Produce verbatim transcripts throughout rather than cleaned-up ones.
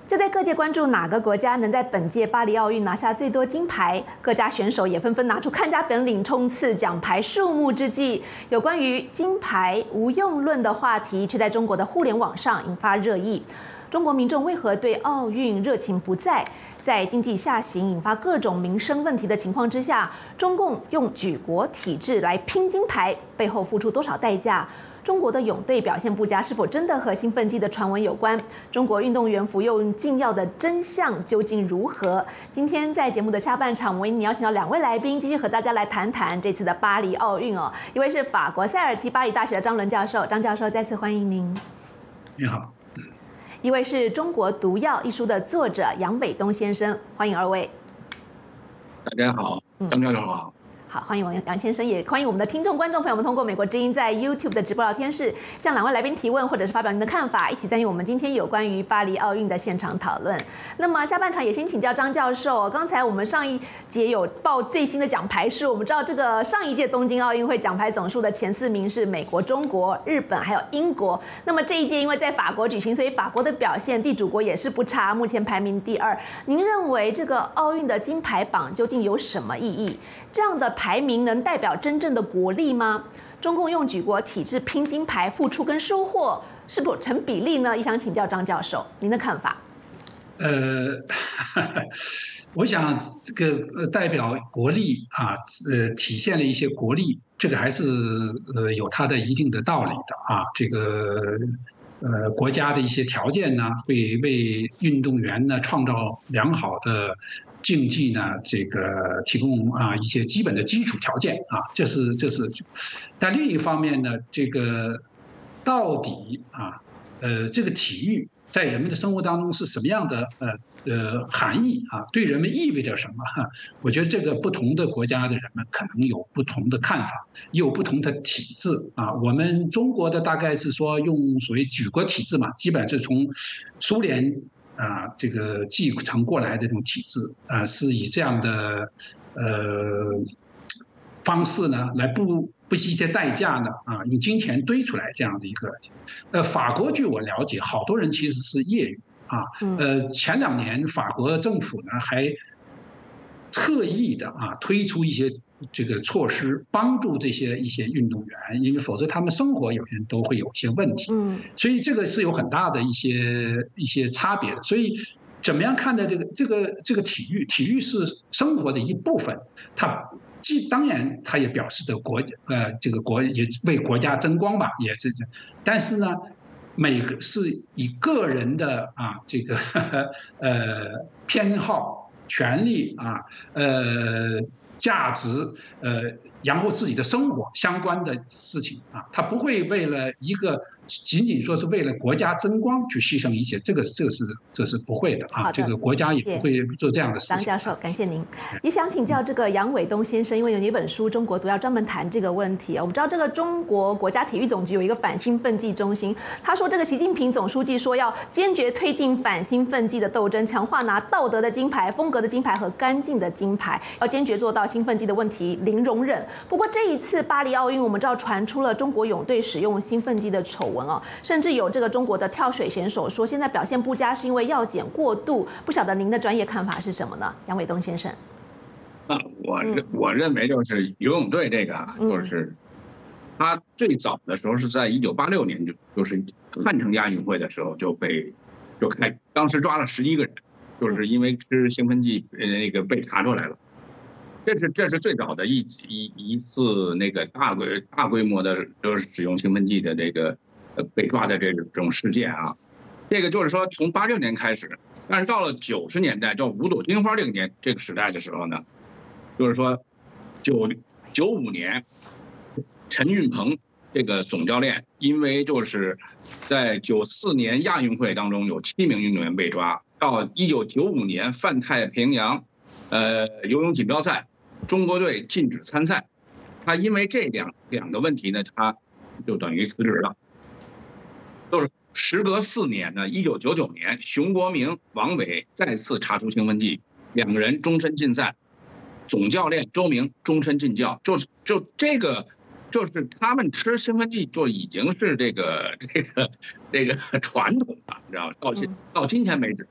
就在各界关注哪个国家能在本届巴黎奥运拿下最多金牌，各家选手也纷纷拿出看家本领冲刺奖牌数目之际，有关于金牌无用论的话题却在中国的互联网上引发热议。中国民众为何对奥运热情不在？在经济下行、引发各种民生问题的情况之下，中共用举国体制来拼金牌，背后付出多少代价？中国的泳队表现不佳，是否真的和兴奋剂的传闻有关？中国运动员服用禁药的真相究竟如何？今天在节目的下半场，我们为你邀请到两位来宾，继续和大家来谈谈这次的巴黎奥运哦。一位是法国塞尔齐巴黎大学的张伦教授，张教授再次欢迎您。 你好。 一位是中国毒药一书的作者杨伟东先生，欢迎二位。 大家好，张教授好。 好，欢迎王杨先生，也欢迎我们的听众、观众朋友们通过美国之音在 YouTube 的直播聊天室向两位来宾提问，或者是发表您的看法，一起参与我们今天有关于巴黎奥运的现场讨论。那么下半场也先请教张教授，刚才我们上一节有报最新的奖牌数，我们知道这个上一届东京奥运会奖牌总数的前四名是美国、中国、日本还有英国。那么这一届因为在法国举行，所以法国的表现地主国也是不差，目前排名第二。您认为这个奥运的金牌榜究竟有什么意义？这样的排名能代表真正的国力吗？中共用举国体制拼金牌，付出跟收获是否成比例呢？也想请教张教授您的看法。 呃，我想这个代表国力啊，呃，体现了一些国力，这个还是呃有它的一定的道理的啊。这个呃国家的一些条件呢，会为运动员呢创造良好的竞技呢，这个提供啊一些基本的基础条件啊，这是这是。但另一方面呢，这个到底啊，呃，这个体育在人们的生活当中是什么样的呃呃含义啊？对人们意味着什么？我觉得这个不同的国家的人们可能有不同的看法，也有不同的体制啊。我们中国的大概是说用所谓举国体制嘛，基本是从苏联啊，这个继承过来的这种体制啊，是以这样的呃方式呢，来不不惜一些代价呢啊，用金钱堆出来这样的一个。呃，法国据我了解，好多人其实是业余啊。呃，前两年法国政府呢还特意的啊推出一些这个措施，帮助这些一些运动员，因为否则他们生活有些人都会有一些问题。嗯，所以这个是有很大的一些一些差别的。所以怎么样看待这个这个这个体育？体育是生活的一部分，它既当然它也表示着国呃这个国也为国家争光吧，也是这样。但是呢，每个是以个人的啊这个呵呵呃偏好、权利啊呃。价值，呃，然后自己的生活相关的事情啊，他不会为了一个仅仅说是为了国家争光去牺牲一切，这个这个是这是不会的啊，这个国家也不会做这样的事情。 张教授，感谢您。也想请教这个杨伟东先生，因为有一本书《中国毒药》专门谈这个问题。我们知道这个中国国家体育总局有一个反兴奋剂中心，他说这个习近平总书记说要坚决推进反兴奋剂的斗争，强化拿道德的金牌、风格的金牌和干净的金牌，要坚决做到兴奋剂的问题零容忍。不过这一次巴黎奥运，我们知道传出了中国泳队使用兴奋剂的丑闻哦，甚至有这个中国的跳水选手说现在表现不佳是因为药检过度。不晓得您的专业看法是什么呢，杨伟东先生？ 啊，我认我认为就是游泳队这个啊，就是他最早的时候是在一九八六年就就是汉城亚运会的时候就被就开，当时抓了十一个人，就是因为吃兴奋剂那个被查出来了。这是这是最早的一一一次那个大规大规模的就是使用兴奋剂的这个呃被抓的这种事件啊，这个就是说从八六年开始，但是到了九十年代叫五朵金花这个年这个时代的时候呢，就是说九九五年陈运鹏这个总教练因为就是在九四年亚运会当中有七名运动员被抓，到一九九五年泛太平洋呃游泳锦标赛。中国队禁止参赛，他因为这两两个问题呢，他就等于辞职了。就是时隔四年呢，一九九九年，熊国明、王伟再次查出兴奋剂，两个人终身禁赛，总教练周明终身禁教。就就这个，就是他们吃兴奋剂就已经是这个这个这个传统了，你知道吗？到今到今天为止，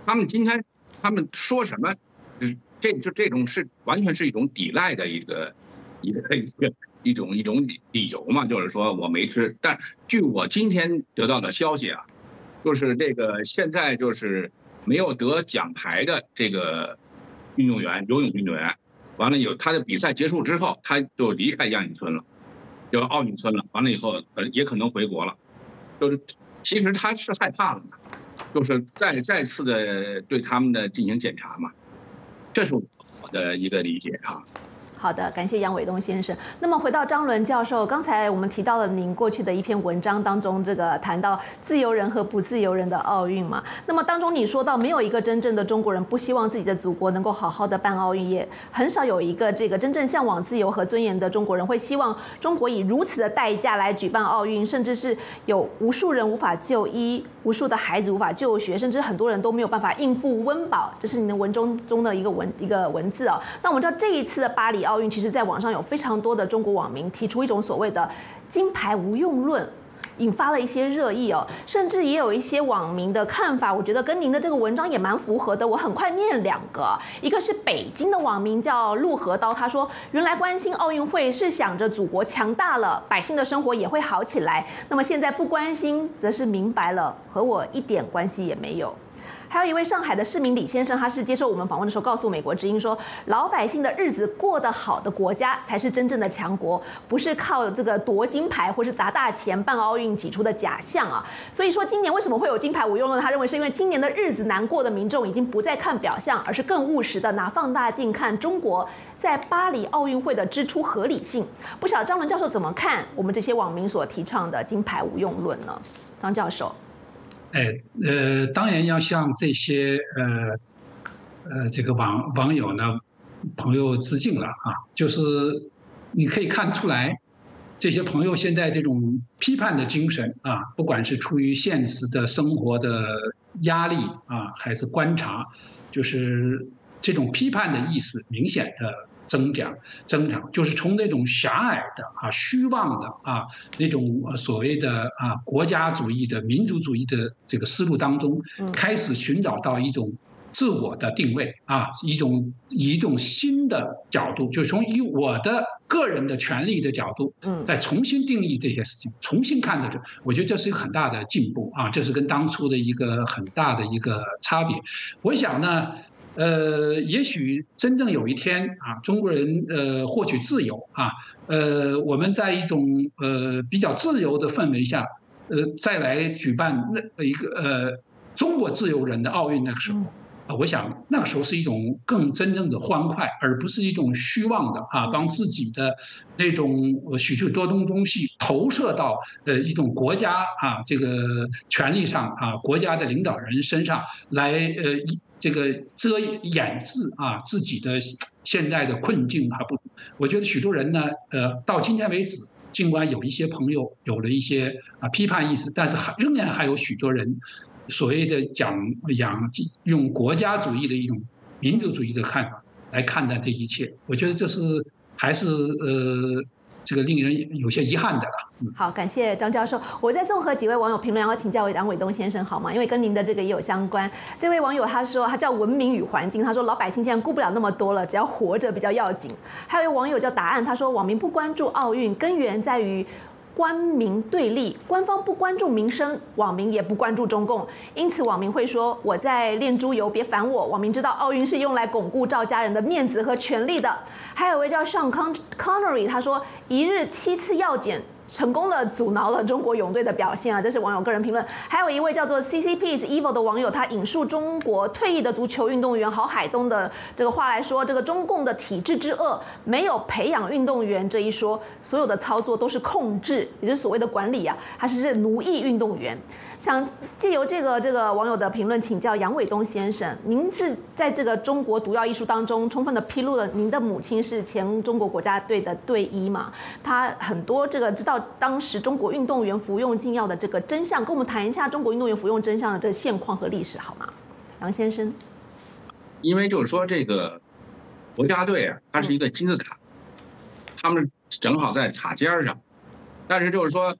他们今天他们说什么，这就这种是完全是一种抵赖的一个一个一个一种一种理由嘛，就是说我没吃。但据我今天得到的消息啊，就是这个现在就是没有得奖牌的这个运动员，游泳运动员，完了以后他的比赛结束之后，他就离开亚运村了，就奥运村了。完了以后，呃，也可能回国了。就是其实他是害怕了嘛，就是再再次的对他们的进行检查嘛，这是我的一个理解啊。 好的，感谢杨伟东先生。那么回到张伦教授，刚才我们提到了您过去的一篇文章当中，这个谈到自由人和不自由人的奥运嘛。那么当中你说到，没有一个真正的中国人不希望自己的祖国能够好好的办奥运，也很少有一个这个真正向往自由和尊严的中国人会希望中国以如此的代价来举办奥运，甚至是有无数人无法就医，无数的孩子无法就学，甚至很多人都没有办法应付温饱。这是您的文中中的一个文一个文字哦。那我们知道这一次的巴黎奥运，其实在网上有非常多的中国网民提出一种所谓的金牌无用论，引发了一些热议哦，甚至也有一些网民的看法，我觉得跟您的这个文章也蛮符合的。我很快念两个，一个是北京的网民叫陆河刀，他说原来关心奥运会是想着祖国强大了，百姓的生活也会好起来，那么现在不关心，则是明白了和我一点关系也没有。还有一位上海的市民李先生，他是接受我们访问的时候告诉美国之音说，老百姓的日子过得好的国家才是真正的强国，不是靠这个夺金牌或是砸大钱办奥运挤出的假象啊。所以说今年为什么会有金牌无用论？他认为是因为今年的日子难过的民众已经不再看表象，而是更务实的拿放大镜看中国在巴黎奥运会的支出合理性。不晓得张伦教授怎么看我们这些网民所提倡的金牌无用论呢？张教授。 哎，呃，当然要向这些呃呃这个网网友呢朋友致敬了啊！就是你可以看出来，这些朋友现在这种批判的精神啊，不管是出于现实的生活的压力啊，还是观察，就是这种批判的意识明显的增长增长，就是从那种狭隘的啊、虚妄的啊那种所谓的啊国家主义的民族主义的这个思路当中，开始寻找到一种自我的定位啊，一种以一种新的角度，就是从以我的个人的权利的角度，再重新定义这些事情，重新看这个，我觉得这是一个很大的进步啊，这是跟当初的一个很大的一个差别。我想呢。呃，也许真正有一天啊，中国人呃获取自由啊，呃，我们在一种呃比较自由的氛围下，呃，再来举办那一个呃中国自由人的奥运那个时候，啊，我想那个时候是一种更真正的欢快，而不是一种虚妄的啊，帮自己的那种许许多多东西投射到呃一种国家啊这个权力上啊，国家的领导人身上来呃一。这个遮掩饰啊自己的现在的困境还不，我觉得许多人呢，呃，到今天为止，尽管有一些朋友有了一些啊批判意识，但是还仍然还有许多人所谓的讲讲用国家主义的一种民族主义的看法来看待这一切，我觉得这是还是呃。这个令人有些遗憾的了。 嗯、好，感谢张教授。我再综合几位网友评论，然后请教杨伟东先生好吗？因为跟您的这个也有相关。这位网友他说，他叫文明与环境，他说老百姓现在顾不了那么多了，只要活着比较要紧。还有一位网友叫答案，他说网民不关注奥运，根源在于官民对立，官方不关注民生，网民也不关注中共，因此网民会说我在练猪油，别烦我。网民知道奥运是用来巩固赵家人的面子和权力的。还有一位叫Sean Connery， 他说一日七次药检。成功的阻挠了中国泳队的表现啊，这是网友个人评论。还有一位叫做 C C P is Evil 的网友，他引述中国退役的足球运动员郝海东的这个话来说，这个中共的体制之恶，没有培养运动员这一说，所有的操作都是控制，也就是所谓的管理啊，他是奴役运动员。想借由这个这个网友的评论请教杨伟东先生，您是在这个中国毒药艺术当中充分的披露了您的母亲是前中国国家队的队医嘛？他很多这个知道当时中国运动员服用禁药的这个真相，跟我们谈一下中国运动员服用真相的这个现况和历史好吗？杨先生， 因为就是说这个国家队啊，它是一个金字塔，他们正好在塔尖上，但是就是说。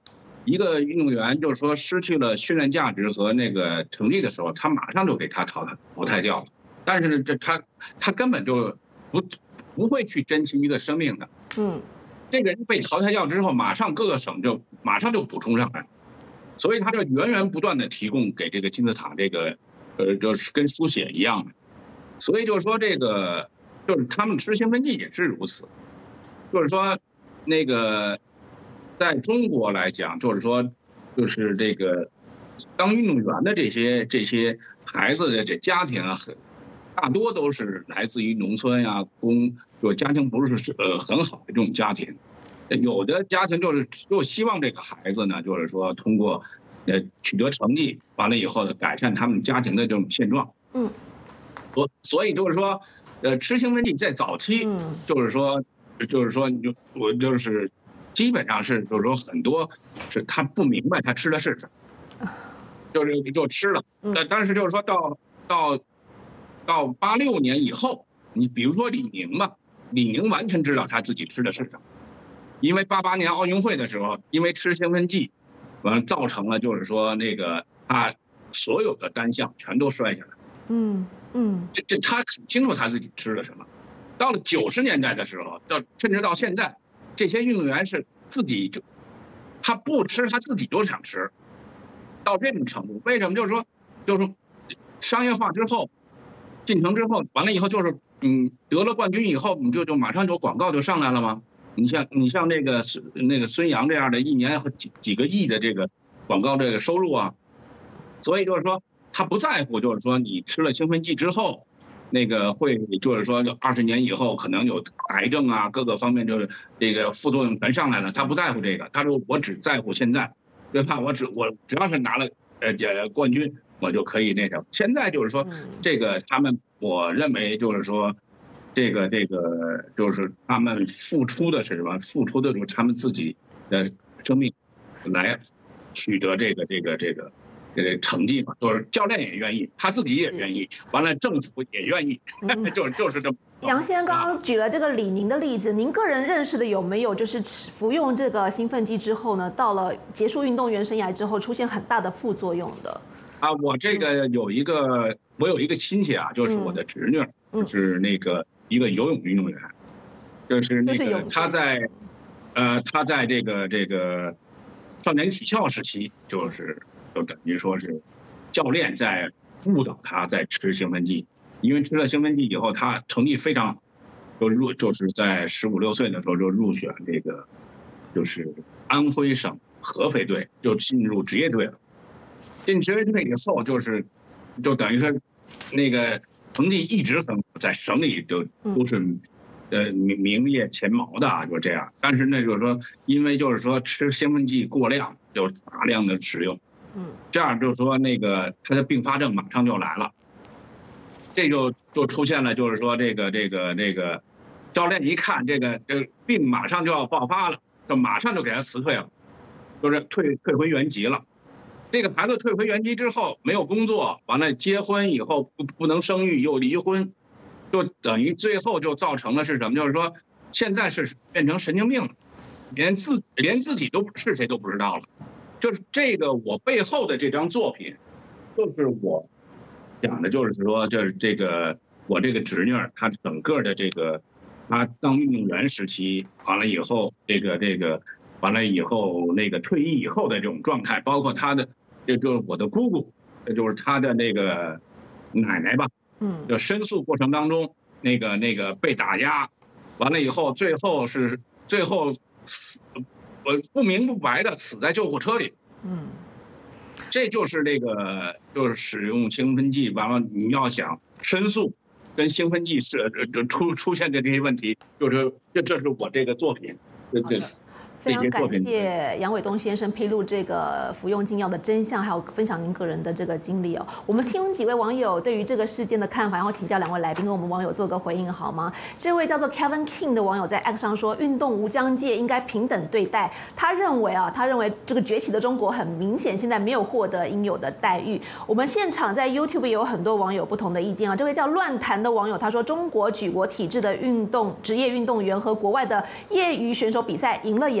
一个运动员就是说失去了训练价值和那个成绩的时候，他马上就给他淘汰淘汰掉了。但是呢，这他他根本就不不会去珍惜一个生命的。 嗯， 这个人被淘汰掉之后，马上各个省就马上就补充上来，所以他就源源不断的提供给这个金字塔这个，呃，就是跟输血一样的。所以就是说这个就是他们吃兴奋剂也是如此，就是说那个。在中国来讲，就是说，就是这个当运动员的这些这些孩子的这家庭啊，很大多都是来自于农村呀、啊，工就家庭不是呃很好的这种家庭，有的家庭就是就希望这个孩子呢，就是说通过呃取得成绩，完了以后呢，改善他们家庭的这种现状。 嗯， 所所以就是说，呃，吃兴奋剂在早期，就是说，就是说，就我就是。基本上是，就是说很多是他不明白他吃的是什么，就是就吃了。但但是就是说到到到八六年以后，你比如说李宁吧，李宁完全知道他自己吃的是什么，因为八八年奥运会的时候，因为吃兴奋剂，完了造成了就是说那个他所有的单项全都摔下来。 嗯嗯， 这这他很清楚他自己吃了什么。到了九十年代的时候，到甚至到现在。这些运动员是自己就，他不吃他自己都想吃，到这种程度。为什么？就是说，就是说，商业化之后，进城之后，完了以后就是，嗯，得了冠军以后，你就就马上就广告就上来了吗？你像你像那个那个孙杨这样的，一年几几个亿的这个广告这个收入啊，所以就是说他不在乎，就是说你吃了兴奋剂之后。那个会就是说，二十年以后可能有癌症啊，各个方面就是这个副作用全上来了。他不在乎这个，他说我只在乎现在，对吧？我只我只要是拿了呃冠军，我就可以那什么。现在就是说，这个他们我认为就是说，这个这个就是他们付出的是什么？付出的就是他们自己的生命来取得这个这个这个。这个成绩嘛，就是教练也愿意，他自己也愿意，完了政府也愿意，嗯、就就是这么。 杨先生刚刚举了这个李宁的例子，您个人认识的有没有就是服用这个兴奋剂之后呢，到了结束运动员生涯之后出现很大的副作用的？ 啊，我这个有一个，嗯、我有一个亲戚啊，就是我的侄女，嗯、就是那个一个游泳运动员，就是那个他在，呃，他在这个这个少年体校时期就是。就等于说是教练在误导他在吃兴奋剂，因为吃了兴奋剂以后，他成绩非常就入就是在十五六岁的时候就入选这个就是安徽省合肥队，就进入职业队了。进职业队以后，就是就等于说那个成绩一直很在省里就都是呃名名列前茅的啊，就这样。但是呢，就是说因为就是说吃兴奋剂过量，就大量的使用。嗯，这样就是说那个他的并发症马上就来了，这就就出现了，就是说这个这个这个教练一看这个这个病马上就要爆发了，就马上就给他辞退了，就是退退回原籍了。这个孩子退回原籍之后没有工作，完了结婚以后不不能生育又离婚，就等于最后就造成了是什么？就是说现在是变成神经病了，连自连自己都是谁都不知道了。就是这个，我背后的这张作品，就是我讲的，就是说，就是这个我这个侄女儿，她整个的这个，她当运动员时期，完了以后，这个这个，完了以后那个退役以后的这种状态，包括她的，这就是我的姑姑，这就是她的那个奶奶吧，嗯，就申诉过程当中，那个那个被打压，完了以后，最后是最后死。我不明不白的死在救护车里，嗯，这就是这个就是使用兴奋剂，完了你要想申诉，跟兴奋剂是这出出现的这些问题，就是这这是我这个作品，对对。 非常感谢杨伟东先生披露这个服用禁药的真相，还有分享您个人的这个经历哦。我们听几位网友对于这个事件的看法，然后请教两位来宾跟我们网友做个回应好吗？这位叫做 Kevin King 的网友在 X 上说，运动无疆界，应该平等对待。他认为啊，他认为这个崛起的中国很明显现在没有获得应有的待遇。我们现场在 YouTube 也有很多网友不同的意见啊。这位叫乱谈的网友他说，中国举国体制的运动职业运动员和国外的业余选手比赛赢了也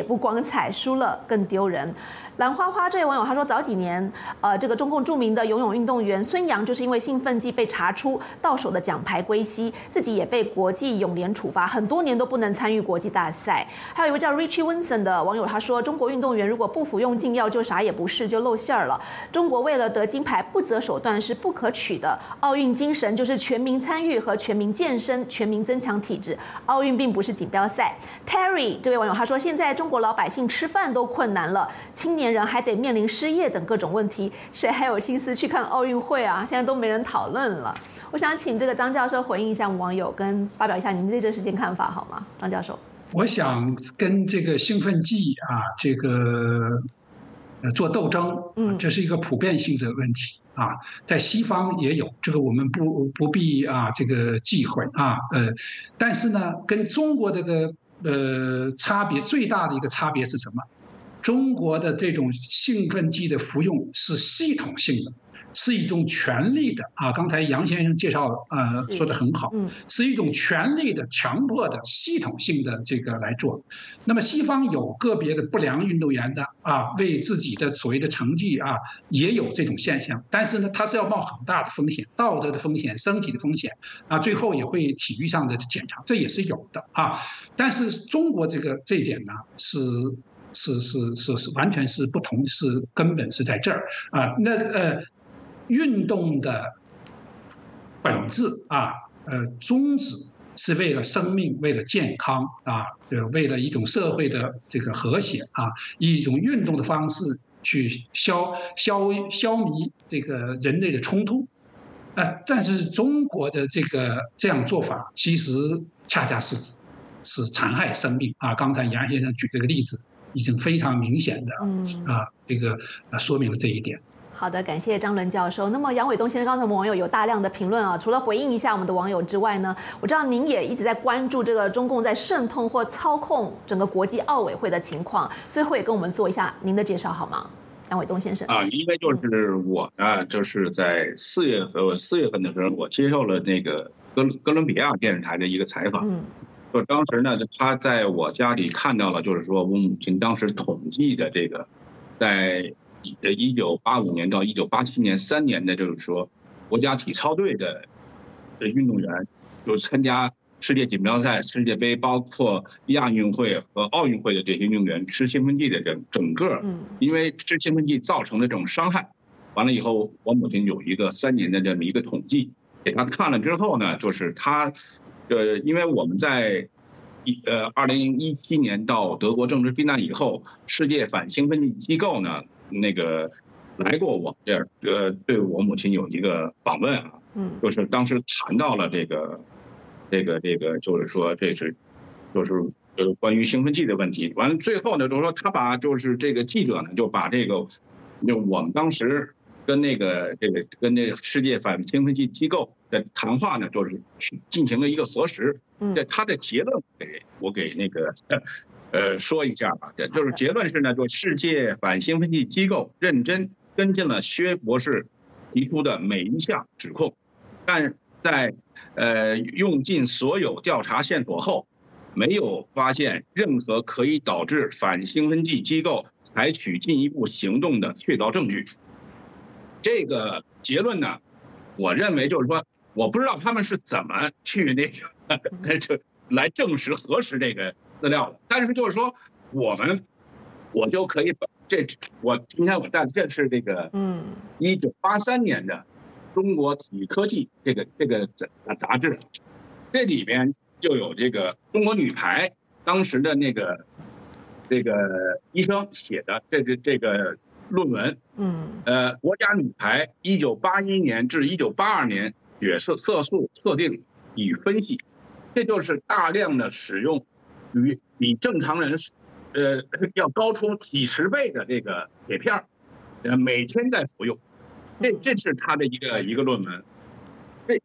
不光彩，输了更丢人。蓝花花这位网友他说，早几年，呃，这个中共著名的游泳运动员孙杨就是因为兴奋剂被查出到手的奖牌归西，自己也被国际泳联处罚，很多年都不能参与国际大赛。还有一位叫 Richie Winson 的网友他说，中国运动员如果不服用禁药就啥也不是，就露馅儿了。中国为了得金牌不择手段是不可取的。奥运精神就是全民参与和全民健身，全民增强体质。奥运并不是锦标赛。Terry 这位网友他说，现在中国老百姓吃饭都困难了，青年人还得面临失业等各种问题，谁还有心思去看奥运会啊？现在都没人讨论了。我想请这个张教授回应一下我们网友，跟发表一下您对这事件看法好吗？张教授， 我想跟这个兴奋剂啊，这个呃做斗争，嗯，这是一个普遍性的问题啊，在西方也有，这个我们不不必啊这个忌讳啊，呃，但是呢，跟中国这个呃差别最大的一个差别是什么？中国的这种兴奋剂的服用是系统性的，是一种权力的啊。刚才杨先生介绍呃说得很好，是一种权力的、强迫的、系统性的这个来做。那么西方有个别的不良运动员的啊，为自己的所谓的成绩啊，也有这种现象，但是呢，他是要冒很大的风险，道德的风险、身体的风险啊，最后也会体育上的检查，这也是有的啊。但是中国这个这一点呢是。是是是是，完全是不同，是根本是在这儿啊。那呃，运动的本质啊，呃，宗旨是为了生命，为了健康啊，呃，为了一种社会的这个和谐啊，以一种运动的方式去消消消弭这个人类的冲突。呃，但是中国的这个这样做法，其实恰恰是是残害生命啊。刚才杨先生举这个例子。已经非常明显的啊，这个啊说明了这一点。 好的，感谢张伦教授。那么杨伟东先生，刚才我们网友有大量的评论啊，除了回应一下我们的网友之外呢，我知道您也一直在关注这个中共在渗透或操控整个国际奥委会的情况，最后也跟我们做一下您的介绍好吗？杨伟东先生啊，因为就是我呢，就是在四月份四月份的时候，我接受了那个哥哥伦比亚电视台的一个采访。嗯。就当时呢，他在我家里看到了，就是说我母亲当时统计的这个，在一九八五年到一九八七年三年的，就是说国家体操队的运动员，就参加世界锦标赛、世界杯，包括亚运会和奥运会的这些运动员吃兴奋剂的整整个，因为吃兴奋剂造成的这种伤害，完了以后，我母亲有一个三年的这么一个统计，给他看了之后呢，就是他。呃，因为我们在一呃二零一七年到德国政治避难以后，世界反兴奋剂机构呢，那个来过我这儿，呃，对我母亲有一个访问啊，嗯，就是当时谈到了这个，这个这个，就是说这是，就是呃关于兴奋剂的问题。完了最后呢，就是说他把就是这个记者呢就把这个，就我们当时。跟那个这个跟那个世界反兴奋剂机构的谈话呢，就是去进行了一个核实。嗯，他的结论给我给那个呃说一下吧，就是结论是呢，就世界反兴奋剂机构认真跟进了薛博士提出的每一项指控，但在呃用尽所有调查线索后，没有发现任何可以导致反兴奋剂机构采取进一步行动的确凿证据。这个结论呢，我认为就是说，我不知道他们是怎么去那个这来证实核实这个资料的，但是就是说，我们我就可以把这我今天我带的这是这个嗯一九八三年的中国体育科技这个这个杂杂志，这里边就有这个中国女排当时的那个这个医生写的这个这个。论文，嗯，呃，国家女排一九八一年至一九八二年血色色素测定与分析，这就是大量的使用与比正常人，呃，要高出几十倍的这个铁片，呃，每天在服用，这这是他的一个一个论文，这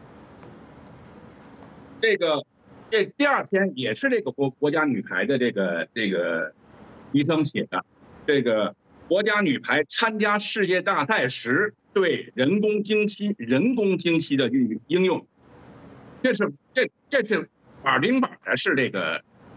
这个这第二篇也是这个国国家女排的这个这个医生写的，这个。国家女排参加世界大赛时对人工经期、人工经期的应应用，这是这这是板钉板的是这个，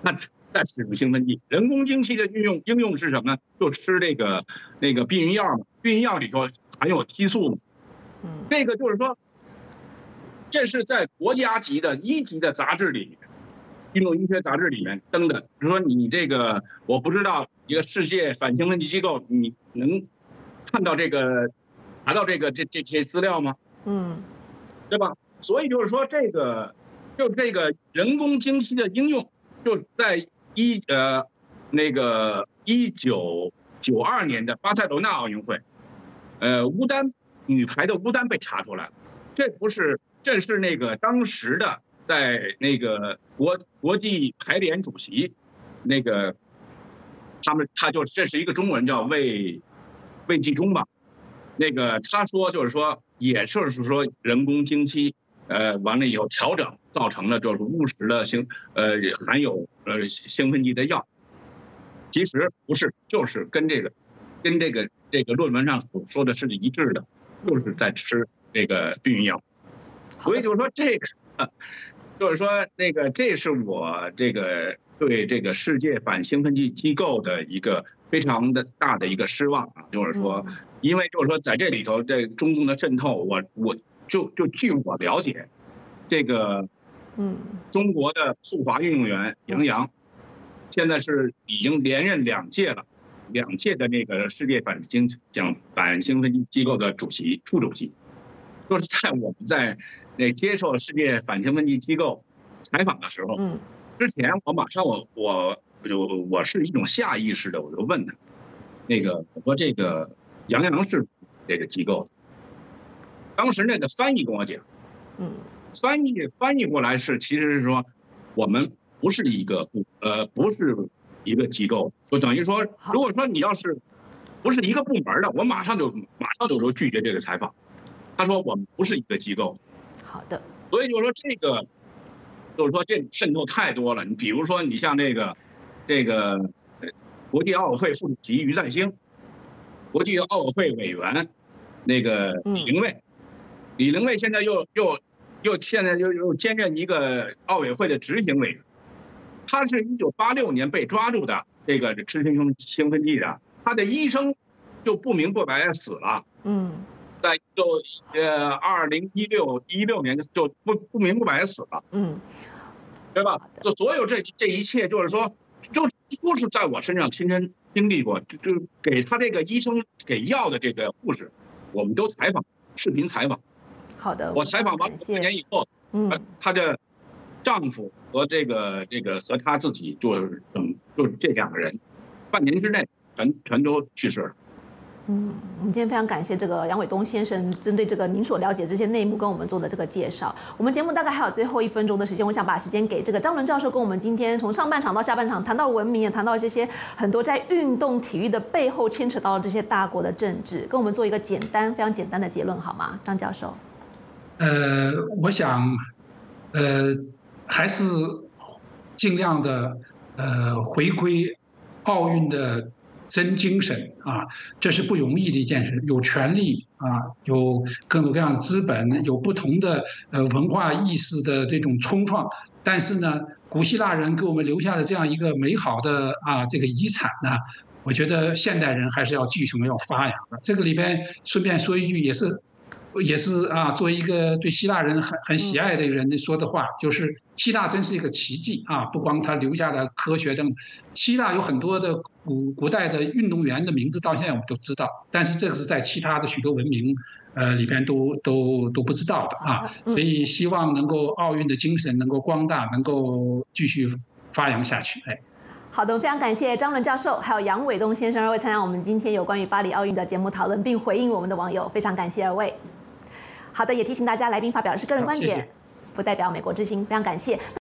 在使用兴奋剂。人工精气的运用应用是什么呢？就吃这个那个避孕药嘛，避孕药里头含有激素嘛。嗯，这个就是说，这是在国家级的一级的杂志里面，运动医学杂志里面登的。就说你这个，我不知道一个世界反兴奋剂机构，你能看到这个，拿到这个这这些资料吗？嗯，对吧？所以就是说，这个就这个人工精气的应用，就在一呃那个一九九二年的巴塞罗那奥运会，呃，乌丹女排的乌丹被查出来了，这不是这是那个当时的在那个国国际排联主席，那个他们他就这是一个中国人叫魏魏纪中吧，那个他说就是说也就是说人工精气。呃，完了以后调整造成了就是误食了兴呃含有呃兴奋剂的药，其实不是，就是跟这个跟这个这个论文上所说的是一致的，就是在吃这个避孕药。所以就是说这个，就是说那个这是我这个对这个世界反兴奋剂机构的一个非常的大的一个失望啊，就是说，因为就是说在这里头这中共的渗透，我我。就就据我了解，这个，嗯，中国的速滑运动员杨洋，现在是已经连任两届了，两届的那个世界反兴讲反兴奋剂机构的主席、副主席，就是在我们在那接受世界反兴奋剂机构采访的时候，嗯，之前我马上我我就我是一种下意识的，我就问他，那个我说这个杨洋是这个机构。当时那个翻译跟我讲，嗯，翻译翻译过来是其实是说，我们不是一个呃不是一个机构，就等于说，如果说你要是不是一个部门的，我马上就马上就说拒绝这个采访。他说我们不是一个机构。 好的。 所以就是说这个，就是说这渗透太多了。你比如说你像那个这个国际奥委会副主席于占星，国际奥委会委员那个李玲蔚。李玲蔚现在又又又现在又又兼任一个奥委会的执行委员，他是一九八六年被抓住的，这个吃兴兴奋剂的，他的医生就不明不白死了，嗯，在就呃二零一六一六年就不不明不白死了，嗯，对吧？就所有这这一切就是说，就都是在我身上亲身经历过，就就给他这个医生给药的这个护士，我们都采访，视频采访。 好的， 我采访完半年以后，嗯，她的丈夫和这个这个和她自己就是嗯就是这两个人，半年之内全全都去世了。 嗯，我们今天非常感谢这个杨伟东先生针对这个您所了解这些内幕跟我们做的这个介绍。我们节目大概还有最后一分钟的时间，我想把时间给这个张伦教授，跟我们今天从上半场到下半场谈到文明，也谈到这些很多在运动体育的背后牵扯到这些大国的政治，跟我们做一个简单非常简单的结论好吗？张教授。 呃，我想，呃，还是尽量的呃回归奥运的真精神啊，这是不容易的一件事。有权利啊，有各种各样的资本，有不同的呃文化意识的这种冲撞，但是呢，古希腊人给我们留下的这样一个美好的啊这个遗产呢，我觉得现代人还是要继承要发扬的。这个里边顺便说一句，也是。也是啊，作为一个对希腊人很很喜爱的人说的话，就是希腊真是一个奇迹啊！不光他留下的科学等，希腊有很多的古古代的运动员的名字到现在我们都知道，但是这个是在其他的许多文明呃里边都都都不知道的啊。所以希望能够奥运的精神能够光大，能够继续发扬下去。哎。 好的，我们非常感谢张伦教授还有杨伟东先生二位参加我们今天有关于巴黎奥运的节目讨论，并回应我们的网友，非常感谢二位。好的，也提醒大家，来宾发表的是个人观点，不代表美国之星，非常感谢。